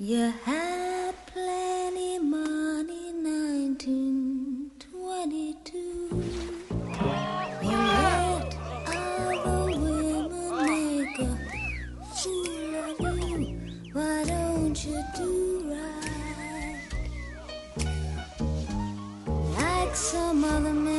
You had plenty money, 1922. You let other women make a fool of you. Why don't you do right like some other men?